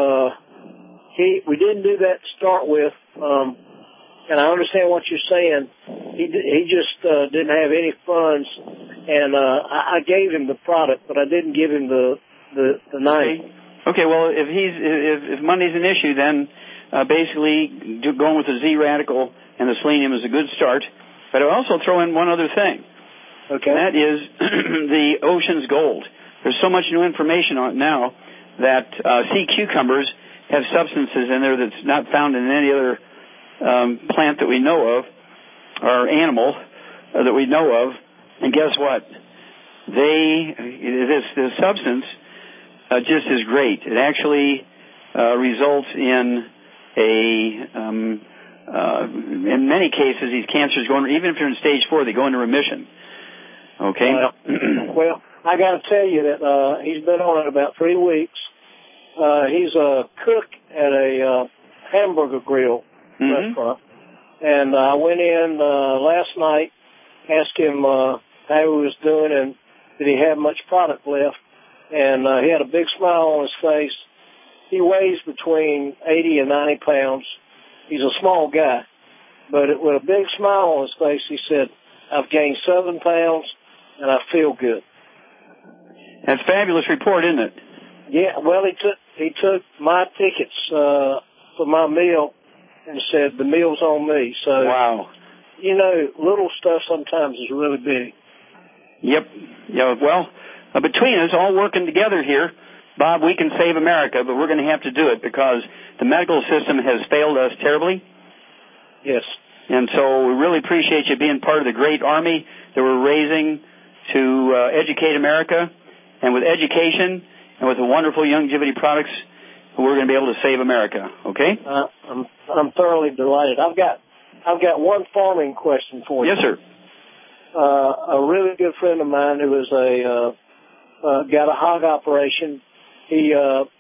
we didn't do that to start with, and I understand what you're saying. He just didn't have any funds, and I gave him the product, but I didn't give him the 90. Okay, well, if money's an issue, then basically going with the Z-Radical and the selenium is a good start. But I'll also throw in one other thing. Okay. And that is the Ocean's Gold. There's so much new information on it now that sea cucumbers have substances in there that's not found in any other plant that we know of, or animal that we know of. And guess what? This substance just is great. It actually results in in many cases, these cancers even if they're in stage 4, they go into remission. Okay? Well, I got to tell you that he's been on it about 3 weeks. He's a cook at a hamburger grill restaurant. And I went in last night, asked him how he was doing and did he have much product left. And he had a big smile on his face. He weighs between 80 and 90 pounds. He's a small guy. But with a big smile on his face, he said, I've gained 7 pounds, and I feel good. That's a fabulous report, isn't it? Yeah, well, he took my tickets for my meal and said, the meal's on me. So, wow. You know, little stuff sometimes is really big. Yep. Yeah. Well, between us, all working together here, Bob, we can save America, but we're going to have to do it because the medical system has failed us terribly. Yes. And so we really appreciate you being part of the great army that we're raising to educate America. And with education and with the wonderful Youngevity products, we're going to be able to save America. Okay? I'm thoroughly delighted. I've got one farming question for you. Yes, sir. A really good friend of mine who was got a hog operation. He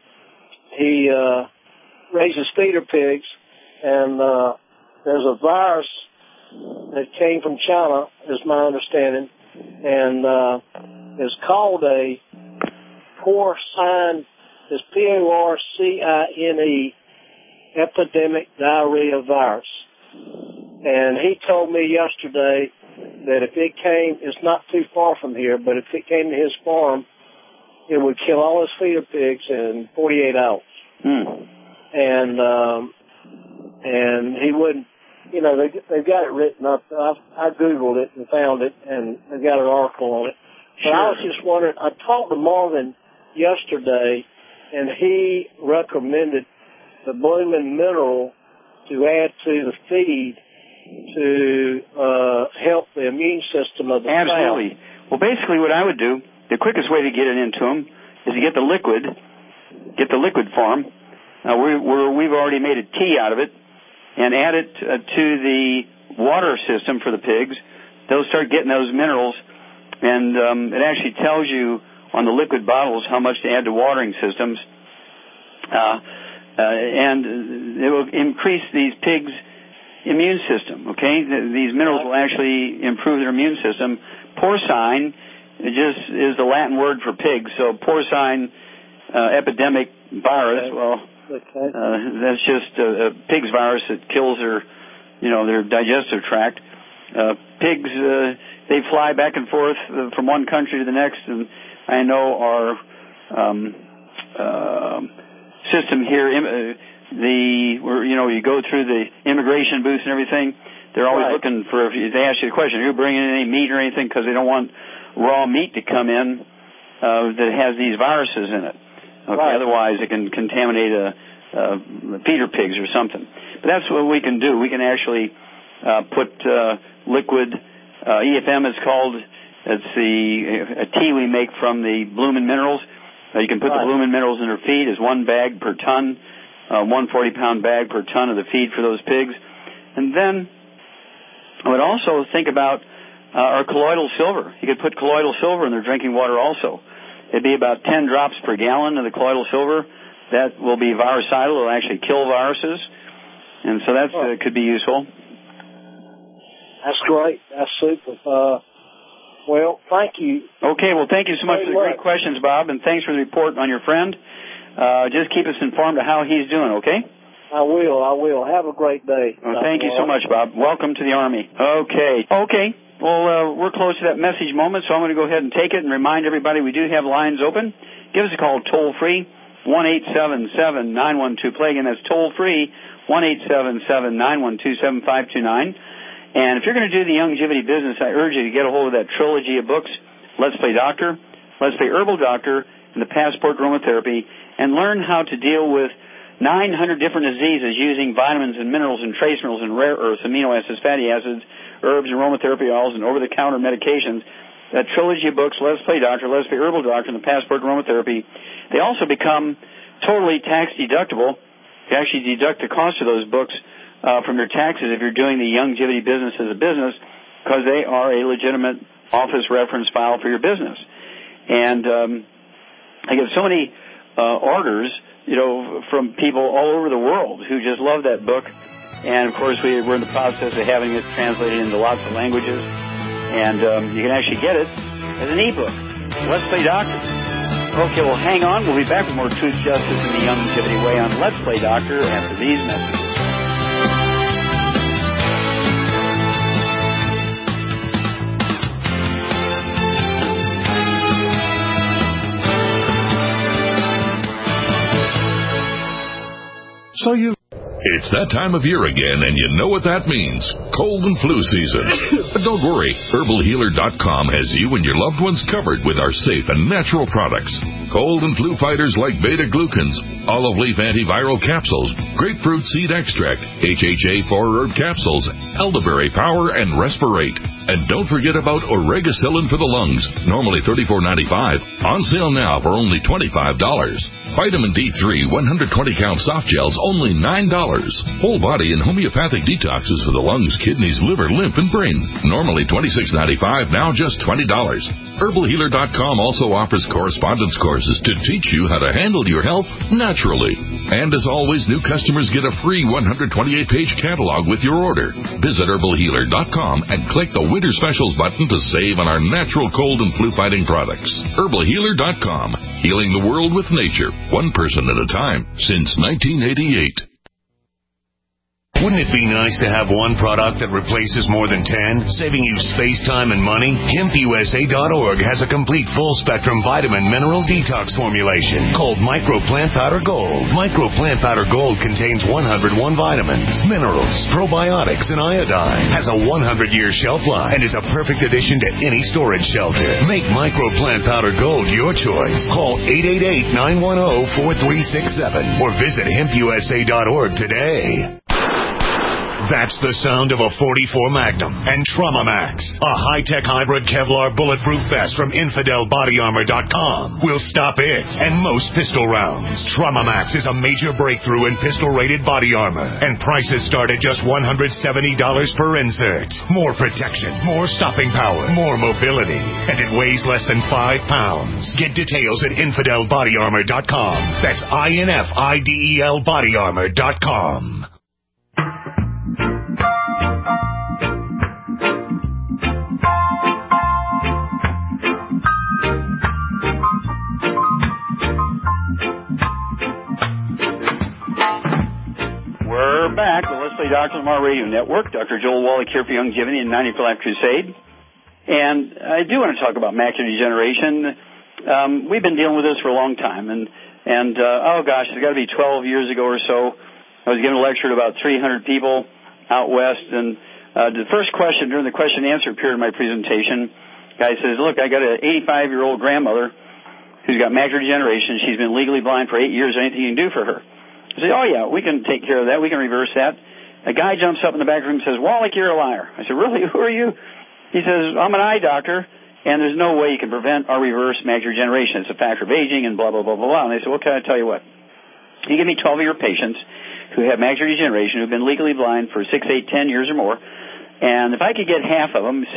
raises feeder pigs, and there's a virus that came from China, is my understanding, and is called a porcine, is PORCINE epidemic diarrhea virus. And he told me yesterday that if it came, it's not too far from here, but if it came to his farm, it would kill all his feeder pigs in 48 hours. And he wouldn't, you know, they've got it written up. I Googled it and found it, and they've got an article on it. But I was just wondering, I talked to Marvin yesterday, and he recommended the Bloomin' Mineral to add to the feed to help the immune system of the cow. Absolutely. Well, basically what I would do, the quickest way to get it into them is to get the liquid form. We've already made a tea out of it, and add it to the water system for the pigs. They'll start getting those minerals, and it actually tells you on the liquid bottles how much to add to watering systems. And it will increase these pigs' immune system, okay? These minerals will actually improve their immune system. Porcine just is the Latin word for pigs, so porcine epidemic virus, well, that's just a pig's virus that kills their digestive tract. Pigs, they fly back and forth from one country to the next, and I know our system here, you go through the immigration booths and everything, they're always looking for, if they ask you a question, are you bringing any meat or anything, because they don't want raw meat to come in that has these viruses in it. Okay, otherwise it can contaminate feeder pigs or something. But that's what we can do. We can actually put liquid, EFM is called, it's a tea we make from the Bloomin' Minerals. You can put the Bloomin' Minerals in their feed as 1 bag per ton, 1 40-pound bag per ton of the feed for those pigs. And then I would also think about our colloidal silver. You could put colloidal silver in their drinking water also. It'd be about 10 drops per gallon of the colloidal silver. That will be virucidal. It'll actually kill viruses. And so that could be useful. That's great. That's super. Well, thank you. Okay, well, thank you so much for the great questions, Bob, and thanks for the report on your friend. Just keep us informed of how he's doing, okay? I will. Have a great day. Well, thank you so much, Bob. Welcome to the Army. Okay. Well, we're close to that message moment, so I'm going to go ahead and take it and remind everybody we do have lines open. Give us a call toll-free, 1-877-912-PLAY. Again, that's toll-free, 1-877-912-7529. And if you're going to do the Youngevity business, I urge you to get a hold of that trilogy of books, Let's Play Doctor, Let's Play Herbal Doctor, and the Passport Aromatherapy, and learn how to deal with 900 different diseases using vitamins and minerals and trace minerals and rare earths, amino acids, fatty acids, herbs and aromatherapy oils, and over-the-counter medications. That trilogy of books, Let's Play Doctor, Let's Play Herbal Doctor, and the Passport Aromatherapy, they also become totally tax-deductible. You actually deduct the cost of those books from your taxes if you're doing the Youngevity business as a business, because they are a legitimate office reference file for your business. And I get so many orders, from people all over the world who just love that book. And, of course, we're in the process of having it translated into lots of languages. And you can actually get it as an e-book. Let's Play Doctor. Okay, well, hang on. We'll be back with more Truth, Justice, and the Youngevity Way on Let's Play Doctor after these messages. So you... It's that time of year again, and you know what that means. Cold and flu season. But don't worry. HerbalHealer.com has you and your loved ones covered with our safe and natural products. Cold and flu fighters like beta-glucans, olive leaf antiviral capsules, grapefruit seed extract, HHA 4-herb capsules, elderberry power, and Respirate. And don't forget about Oregacillin for the lungs, normally $34.95. On sale now for only $25. Vitamin D3 120-count soft gels, only $9. Whole body and homeopathic detoxes for the lungs, kidneys, liver, lymph, and brain. Normally $26.95, now just $20. HerbalHealer.com also offers correspondence courses to teach you how to handle your health naturally. And as always, new customers get a free 128-page catalog with your order. Visit HerbalHealer.com and click the Winter Specials button to save on our natural cold and flu-fighting products. HerbalHealer.com, healing the world with nature, one person at a time, since 1988. Wouldn't it be nice to have one product that replaces more than 10, saving you space, time, and money? HempUSA.org has a complete full-spectrum vitamin mineral detox formulation called Micro Plant Powder Gold. Micro Plant Powder Gold contains 101 vitamins, minerals, probiotics, and iodine. Has a 100-year shelf life and is a perfect addition to any storage shelter. Make Micro Plant Powder Gold your choice. Call 888-910-4367 or visit HempUSA.org today. That's the sound of a .44 Magnum and Trauma Max, a high-tech hybrid Kevlar bulletproof vest from InfidelBodyArmor.com. Will stop it and most pistol rounds. Trauma Max is a major breakthrough in pistol-rated body armor, and prices start at just $170 per insert. More protection, more stopping power, more mobility, and it weighs less than 5 pounds. Get details at InfidelBodyArmor.com. That's INFIDEL BodyArmor.com. We're back, the Let's Play Dr. Lamar Radio Network. Dr. Joel Wallach here for Longevity and 90 for Life Crusade. And I do want to talk about macular degeneration. We've been dealing with this for a long time. And oh gosh, it's got to be 12 years ago or so. I was giving a lecture to about 300 people out west. And the first question during the question and answer period of my presentation, guy says, look, I got an 85-year-old grandmother who's got macular degeneration. She's been legally blind for 8 years. Anything you can do for her? I say, oh, yeah, we can take care of that. We can reverse that. A guy jumps up in the back room and says, Wallach, you're a liar. I said, really? Who are you? He says, I'm an eye doctor, and there's no way you can prevent or reverse macular degeneration. It's a factor of aging and blah, blah, blah, blah, blah. And I said, well, can I tell you what? You give me 12 of your patients who have macular degeneration, who've been legally blind for 6, 8, 10 years or more, and if I could get half of them, 6,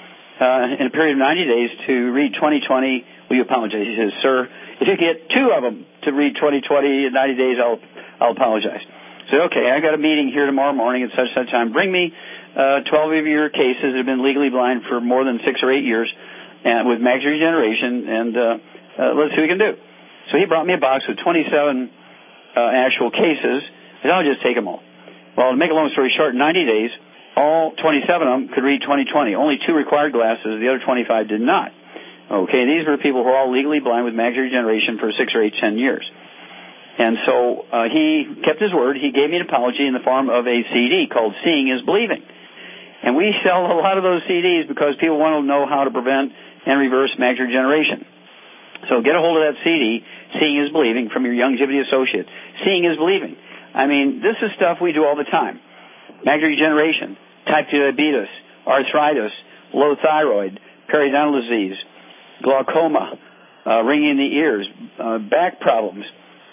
in a period of 90 days to read 20/20, will you apologize? He says, sir, if you get 2 of them to read 20/20 in 90 days, I'll apologize. I said, okay, I got a meeting here tomorrow morning at such time. Bring me 12 of your cases that have been legally blind for more than 6 or 8 years and with macular degeneration, and let's see what we can do. So he brought me a box with 27 actual cases, and I'll just take them all. Well, to make a long story short, in 90 days, all 27 of them could read 20/20. Only 2 required glasses. The other 25 did not. Okay, these were people who were all legally blind with macular degeneration for 6 or 8, 10 years. And so he kept his word. He gave me an apology in the form of a CD called Seeing is Believing. And we sell a lot of those CDs because people want to know how to prevent and reverse macular degeneration. So get a hold of that CD, Seeing is Believing, from your Longevity associate. Seeing is Believing. I mean, this is stuff we do all the time. Macular degeneration, type 2 diabetes, arthritis, low thyroid, periodontal disease, glaucoma, ringing in the ears, back problems,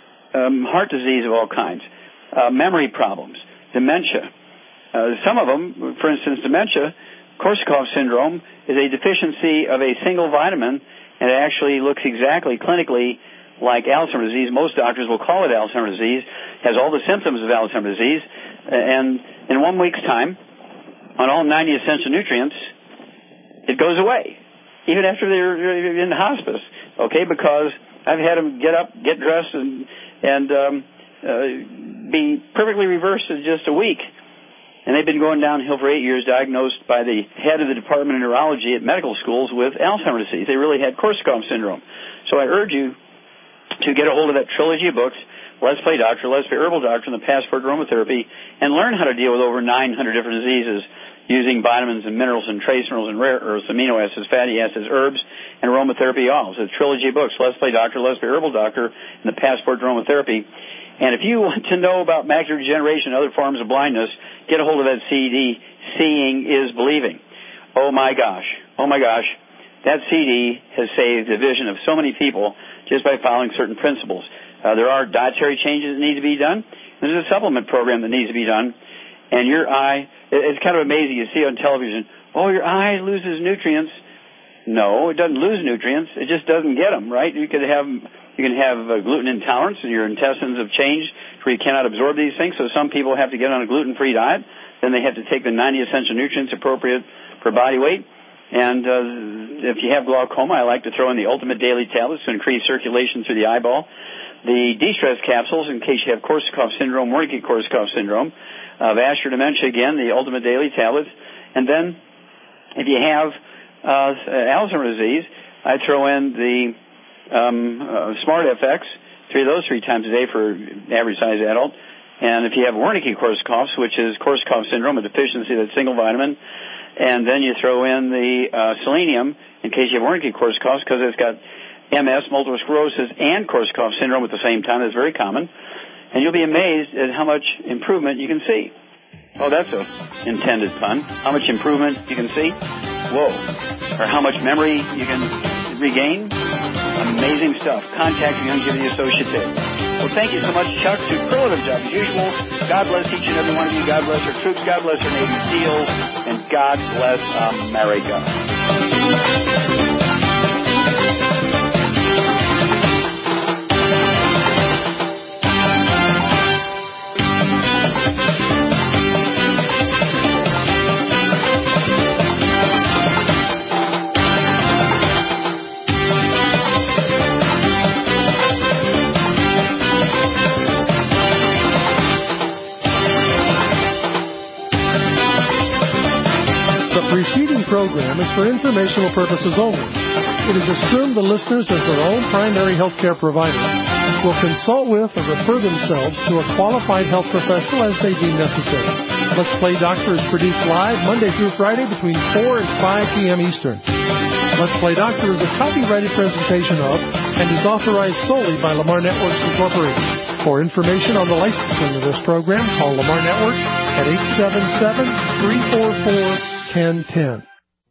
heart disease of all kinds, memory problems, dementia. Some of them, for instance, dementia, Korsakoff syndrome, is a deficiency of a single vitamin, and it actually looks exactly clinically like Alzheimer's disease. Most doctors will call it Alzheimer's disease, has all the symptoms of Alzheimer's disease, and in 1 week's time, on all 90 essential nutrients, it goes away, even after they're in the hospice, okay, because I've had them get up, get dressed, and be perfectly reversed in just a week. And they've been going downhill for 8 years, diagnosed by the head of the Department of Neurology at medical schools with Alzheimer's disease. They really had Korsakoff syndrome. So I urge you to get a hold of that trilogy of books, Let's Play Doctor, Let's Play Herbal Doctor, and the Passport Aromatherapy, and learn how to deal with over 900 different diseases using vitamins and minerals and trace minerals and rare earths, amino acids, fatty acids, herbs, and aromatherapy oils. It's a trilogy of books, Let's Play Doctor, Let's Play Herbal Doctor, and the Passport Aromatherapy. And if you want to know about macular degeneration and other forms of blindness, get a hold of that CD, Seeing is Believing. Oh my gosh, that CD has saved the vision of so many people just by following certain principles. There are dietary changes that need to be done. There's a supplement program that needs to be done. And your eye, it's kind of amazing. You see on television, your eye loses nutrients. No, it doesn't lose nutrients. It just doesn't get them, right? You can have gluten intolerance, and your intestines have changed where you cannot absorb these things. So some people have to get on a gluten-free diet. Then they have to take the 90 essential nutrients appropriate per body weight. And if you have glaucoma, I like to throw in the Ultimate Daily Tablets to increase circulation through the eyeball. The de-stress capsules in case you have Korsakoff syndrome, Wernicke-Korsakoff syndrome. Vascular dementia, again, the Ultimate Daily Tablets. And then if you have Alzheimer's disease, I throw in the Smart FX, 3 of those 3 times a day for average-sized adult. And if you have Wernicke-Korsakoff, which is Korsakoff syndrome, a deficiency of that single vitamin, and then you throw in the selenium in case you have Wernicke-Korsakoff because it's got MS, multiple sclerosis, and Korsakoff syndrome at the same time. That's very common. And you'll be amazed at how much improvement you can see. Oh, that's a intended pun. How much improvement you can see? Whoa. Or how much memory you can regain? Amazing stuff. Contact your Youngevity associate today. Well, thank you so much, Chuck. Superlative job as usual. God bless each and every one of you. God bless our troops. God bless our Navy SEALs. And God bless America. The preceding program is for informational purposes only. It is assumed the listeners, as their own primary healthcare provider, will consult with or refer themselves to a qualified health professional as they deem necessary. Let's Play Doctor is produced live Monday through Friday between 4 and 5 p.m. Eastern. Let's Play Doctor is a copyrighted presentation of and is authorized solely by Lamar Networks Incorporated. For information on the licensing of this program, call Lamar Networks at 877-344-1010.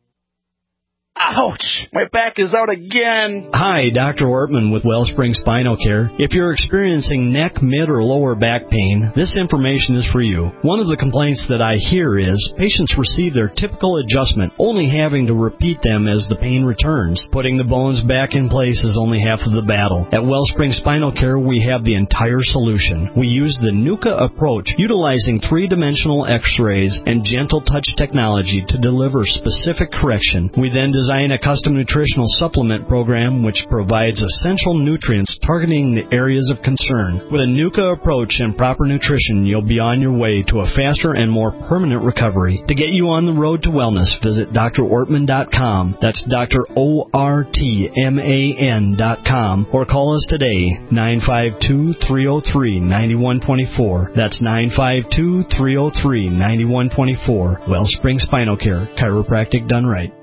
Ouch! My back is out again. Hi, Dr. Ortman with Wellspring Spinal Care. If you're experiencing neck, mid, or lower back pain, this information is for you. One of the complaints that I hear is patients receive their typical adjustment, only having to repeat them as the pain returns. Putting the bones back in place is only half of the battle. At Wellspring Spinal Care, we have the entire solution. We use the NUCA approach, utilizing 3-dimensional x-rays and gentle touch technology to deliver specific correction. We then design a custom nutritional supplement program which provides essential nutrients targeting the areas of concern. With a NUCA approach and proper nutrition, you'll be on your way to a faster and more permanent recovery. To get you on the road to wellness, visit drortman.com. That's drortman.com, or call us today, 952-303-9124. That's 952-303-9124. Wellspring Spinal Care, chiropractic done right.